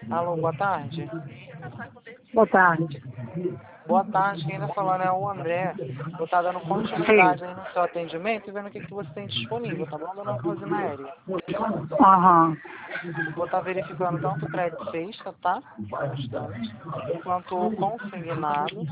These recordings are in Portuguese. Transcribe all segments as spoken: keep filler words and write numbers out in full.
Alô, boa tarde. Boa tarde. Boa tarde, quem está falando é o André. Vou estar dando Sim. continuidade aí no seu atendimento e vendo o que, que você tem disponível, tá bom, dona Rosiméria? Aham. Vou estar verificando tanto o crédito sexta, tá? Só um instante. Quanto o consignado.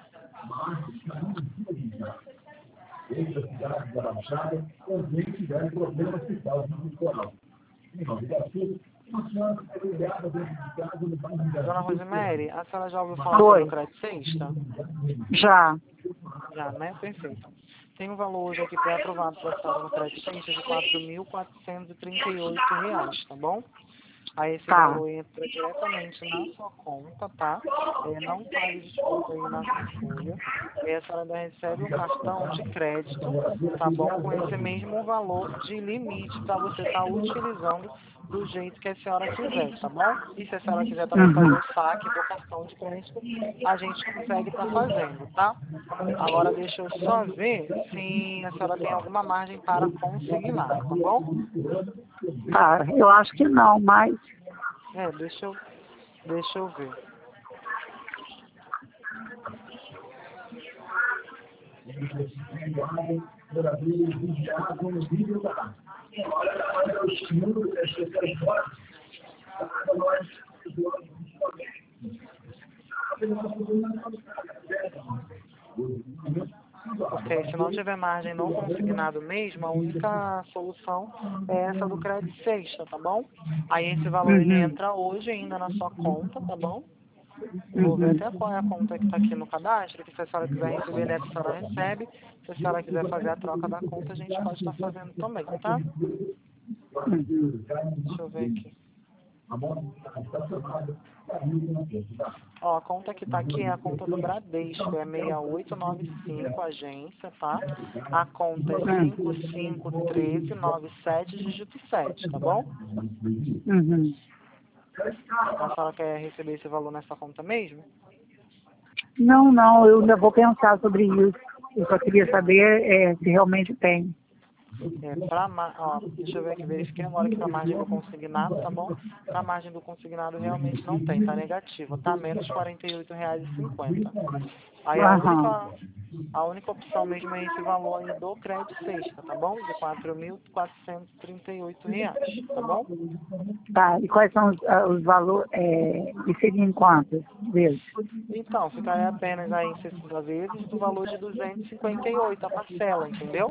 Dona Rosiméria, a senhora já ouviu falar sobre o Oi. crédito sexta? Já. Já, né? Perfeito. Tem um valor hoje aqui pré-aprovado para a senhora no crédito sexta de quatro mil quatrocentos e trinta e oito reais, tá bom? Aí esse Tá. valor entra diretamente na sua conta, tá? É, não pague desconto aí na sua folha. E a senhora ainda recebe um cartão de crédito, tá bom? Com esse mesmo valor de limite para você estar utilizando do jeito que a senhora quiser, tá bom? E se a senhora quiser também fazer Uhum. o saque do cartão de crédito, a gente consegue estar fazendo, tá? Agora deixa eu só ver se a senhora tem alguma margem para consignar, tá bom? Tá. Eu acho que não, mas. É, deixa eu, deixa eu ver. Porque se não tiver margem no consignado mesmo, a única solução é essa do crédito sexta, tá bom? Aí esse valor ele Uhum. entra hoje ainda na sua conta, tá bom? Eu vou ver Uhum. até qual é a conta que está aqui no cadastro, que se a senhora quiser receber dessa, a senhora recebe. Se a senhora quiser fazer a troca da conta, a gente pode estar fazendo também, tá? Uhum. Deixa eu ver aqui. Ó, a conta que tá aqui é a conta do Bradesco, é seis oito nove cinco, agência, tá? A conta é cinco cinco um três nove sete, dígito sete, tá bom? Uhum. A senhora quer receber esse valor nessa conta mesmo? Não, não, eu ainda vou pensar sobre isso. Eu só queria saber é, se realmente tem. É, pra, ma- ó, deixa eu ver aqui, verifiquei agora que pra margem do consignado, tá bom? Pra margem do consignado realmente não tem, tá negativo, tá menos quarenta e oito reais e cinquenta. Aí a Aham. única, a única opção mesmo é esse valor aí do crédito sexta, tá bom? De quatro mil quatrocentos e trinta e oito reais, tá bom? Tá. E quais são os, ah, os valores? É, e seria em quantas vezes? Então, ficaria apenas aí em sessenta vezes do valor de duzentos e cinquenta e oito a parcela, entendeu?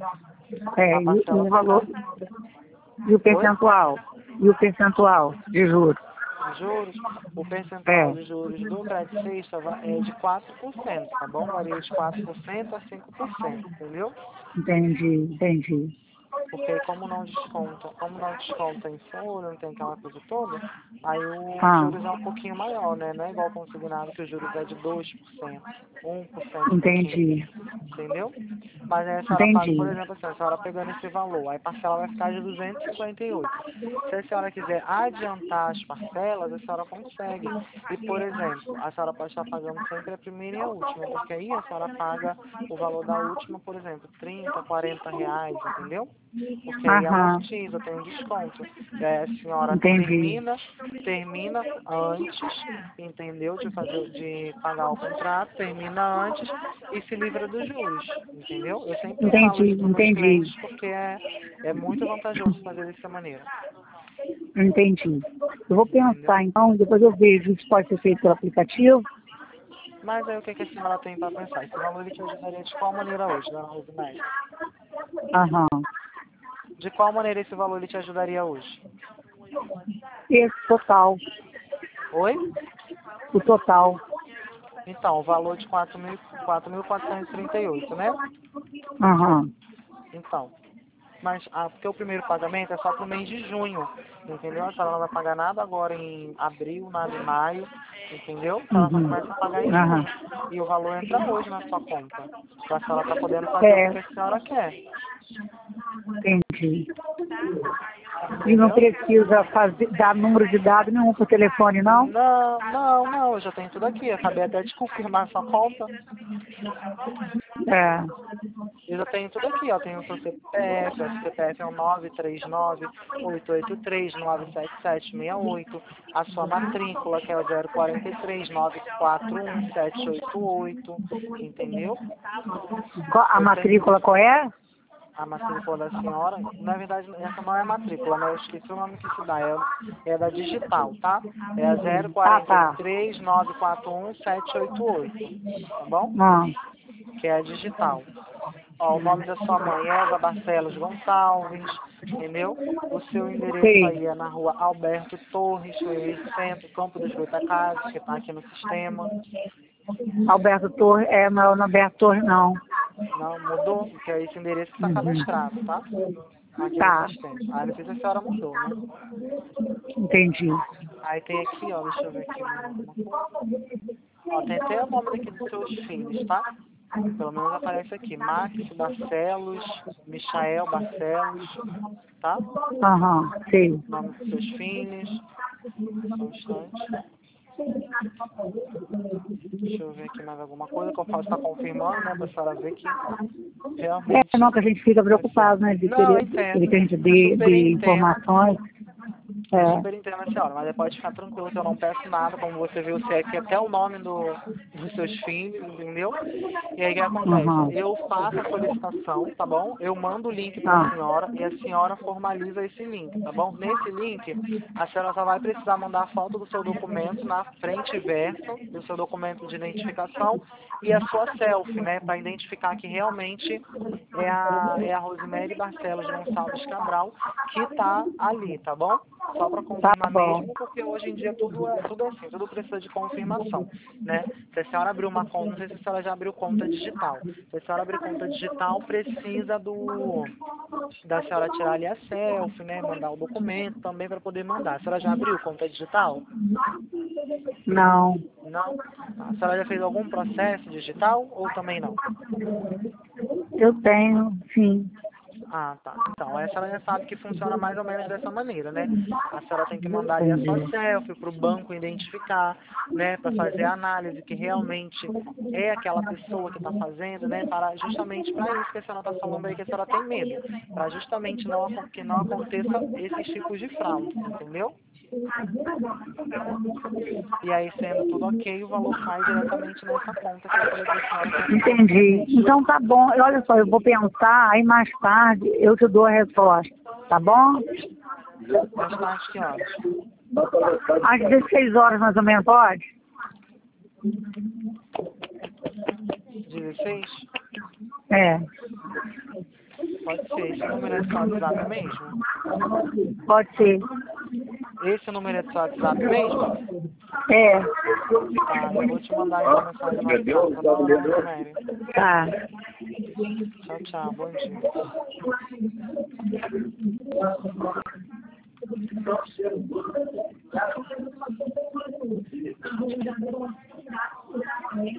A É, e, e parcela o valor? fica... E o Oi? percentual? E o percentual de juros? De juros, o percentual É. de juros do crédito sexta va- é de quatro por cento, tá bom? Varia de quatro por cento a cinco por cento, entendeu? Entendi, entendi. Porque como não desconta, como não desconta em folha, não tem aquela coisa toda, aí os Ah, juros é um pouquinho maior, né? Não é igual consignado que os juros é de dois por cento, um por cento e pouquinho, entendi, entendeu? Mas aí a senhora paga, por entendi. exemplo, assim, a senhora pegando esse valor, aí a parcela vai ficar de duzentos e cinquenta e oito. Se a senhora quiser adiantar as parcelas, a senhora consegue. E, por exemplo, a senhora pode estar pagando sempre a primeira e a última, porque aí a senhora paga o valor da última, por exemplo, trinta, quarenta reais, entendeu? Porque aí Aham, amortiza, tem um desconto. E aí a senhora entendi. termina, termina antes, entendeu? De fazer, de pagar o contrato, termina antes e se livra dos juros, entendeu? Eu sempre falo Entendi, isso para meus entendi, clientes porque é, é muito vantajoso fazer dessa maneira, entendi. Eu vou entendeu? pensar então, depois eu vejo se pode ser feito pelo aplicativo. Mas aí o que, que a senhora tem para pensar? Esse valor ele te ajudaria de qual maneira hoje, dona Rosemary? Aham. De qual maneira esse valor ele te ajudaria hoje? Esse total, Oi? o total. Então, o valor de quatro mil quatrocentos e trinta e oito, né? Aham. Então, mas ah, porque o primeiro pagamento é só para o mês de junho, entendeu? A senhora não vai pagar nada agora em abril, nada em maio, entendeu? A senhora só Uhum. começa a pagar em Aham. junho. E o valor entra hoje na sua conta. Então a senhora está podendo fazer o É, que a senhora quer, entendi. E não entendeu? precisa fazer, dar número de dado nenhum por telefone, não? Não, não, não, eu já tenho tudo aqui. Eu acabei até de confirmar sua conta. É. Eu já tenho tudo aqui, ó. Tenho o seu C P F, o C P F é o nove três nove, oito oito três, nove sete sete, seis oito. A sua matrícula, que é o zero quatro três, nove quatro um, sete oito oito. Entendeu? Qual- A Eu tenho matrícula qual é? a matrícula da senhora. Na verdade, essa não é a matrícula, né? Eu esqueci o nome que se dá. É, é da digital, tá? É a zero Ah, quatro tá. três, nove quatro um, sete oito oito. Tá bom? Ah, Que é a digital. Ó, o nome da sua mãe, Eva Barcelos Gonçalves, entendeu? O seu endereço sei. aí é na rua Alberto Torres, Chuí Centro, Campo dos Goitacazes, que está aqui no sistema. Alberto Torres, é, não é o Alberto Torres, não. Não, mudou, porque é esse endereço que está Uhum. cadastrado, tá? Aqui no Tá, sistema. Aí não sei se a senhora mudou, né? entendi. Aí tem aqui, ó, deixa eu ver aqui alguma coisa. Ó, tem até o nome daqui dos seus filhos, tá? Pelo menos aparece aqui, Max Barcelos, Michael Barcelos, tá? Aham, sei. Nome dos seus filhos. Só um instante. Deixa eu ver aqui mais alguma coisa que eu posso estar confirmando, né? Pra senhora ver que É, realmente não, que a gente fica é preocupado, certo. né, de Não, eu querer, querer entendo. que a gente Eu dê, super dê entendo. informações. Eu É, super entendo a senhora, mas pode ficar tranquilo que eu não peço nada, como você viu, sei aqui até o nome do, dos seus filhos, entendeu? E aí o que acontece? aham. Eu faço a solicitação, tá bom? Eu mando o link para a Ah, senhora e a senhora formaliza esse link, tá bom? Nesse link, a senhora só vai precisar mandar a foto do seu documento na frente e verso, do seu documento de identificação e a sua selfie, né? Para identificar que realmente é a, é a Rosemary Barcelos Gonçalves Cabral que está ali, tá bom? Só para tá confirmar bom. mesmo, porque hoje em dia tudo é, tudo é assim, tudo precisa de confirmação, né? Se a senhora abriu uma conta, não sei se a senhora já abriu conta digital. Se a senhora abrir conta digital, precisa do da senhora tirar ali a selfie, né? Mandar o documento também para poder mandar. A senhora já abriu conta digital? Não, Não? A senhora já fez algum processo digital ou também não? eu tenho, sim. Ah, tá. Então, a senhora já sabe que funciona mais ou menos dessa maneira, né? A senhora tem que mandar ali a sua Entendi. selfie para o banco identificar, né? Para fazer a análise que realmente é aquela pessoa que está fazendo, né? Para justamente para isso que a senhora está falando aí que a senhora tem medo, para justamente não acon- que não aconteça esses tipos de fraude, entendeu? E aí, sendo tudo ok, o valor cai diretamente nessa conta que eu falei para a senhora que é a conta do Entendi. mês. Então tá bom. Olha só, eu vou pensar, aí mais tarde eu te dou a resposta. Tá bom? Mais tarde, que horas? Às dezesseis horas mais ou menos, pode? dezesseis? É, Pode ser. Esse número é do seu WhatsApp mesmo? pode ser. Esse número é do seu WhatsApp mesmo? É, Tá, eu vou te mandar então mensagem no WhatsApp, tá bom, dona Rosemary? tá. Tchau, tchau. Bom dia.